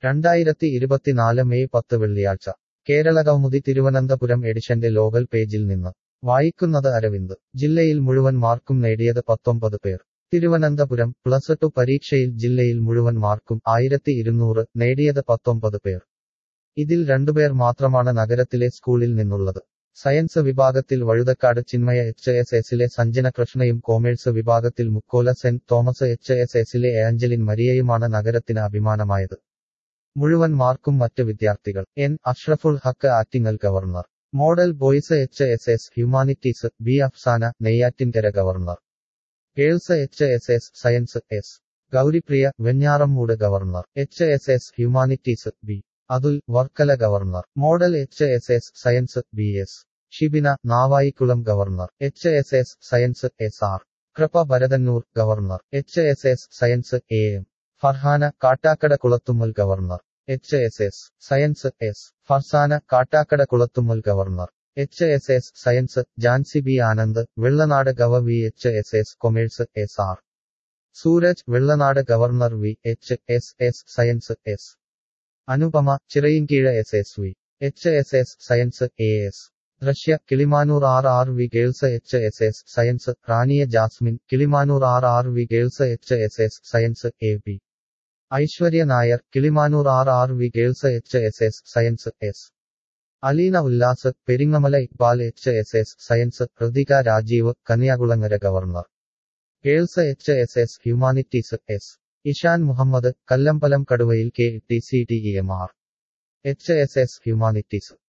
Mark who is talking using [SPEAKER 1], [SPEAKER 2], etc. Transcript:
[SPEAKER 1] 2024 May 10 വെള്ളിയാഴ്ച കേരളകൗമുദി തിരുവനന്തപുരം എഡിഷന്റെ local പേജിൽ നിന്ന് വായിക്കുന്നത് അരവിന്ദ്. ജില്ലയിൽ മുഴുവൻ മാർക്കും നേടിയത് 19 പേർ. തിരുവനന്തപുരം പ്ലസ് ടു പരീക്ഷയിൽ ജില്ലയിൽ മുഴുവൻ മാർക്കും 1200 നേടിയത് 19 പേർ. ഇതിൽ 2 പേർ മാത്രമാണ് നഗരത്തിലെ സ്കൂളിൽ നിന്നുള്ളത്. സയൻസ് വിഭാഗത്തിൽ വഴുതക്കാട് ചിന്മയ HSSലെ സഞ്ജന കൃഷ്ണയും കോമേഴ്സ് വിഭാഗത്തിൽ മുക്കോല സെന്റ് തോമസ് HSSലെ ഏഞ്ചലിൻ മരിയയുമാണ് നഗരത്തിന് അഭിമാനമായത്. മുഴുവൻ മാർക്കും മറ്റ് വിദ്യാർത്ഥികൾ N. Ashraful Haque Attingal governor. Model boys HSS humanities B. Afsana Neyyattinkara governor. Girls HSS science S. Gouripriya Venjaramoodu governor. HSS humanities B. Athul Varkala governor. Model HSS science BS. Shibina Navaikulam governor. HSS science SR. Kripa Bharathannoor governor. HSS science AM. Farhana Kattakkada Kulathummal governor. HSS science S. Farsana Kattakkada Kulathummal governor. HSS science Jancy B. Anand Vellanad gov VHSS commerce SR. Sooraj Vellanad governor VHSS science S. Anupama Chirayinkeezhu SSV. HSS science AS. Drishya Kilimanoor RRV girls HSS science Rania Jasmine Kilimanoor RRV girls HSS science AB. Aishwarya Nair Kilimanoor RRV girls HSS science S. Aleena Ullas Peringamala Iqbal HSS science Hrithika Rajeev Kanyakulangara governor. Girls HSS humanities S. Ishan Muhammad Kallambalam Kaduvayil KTCTEMR. HSS humanities.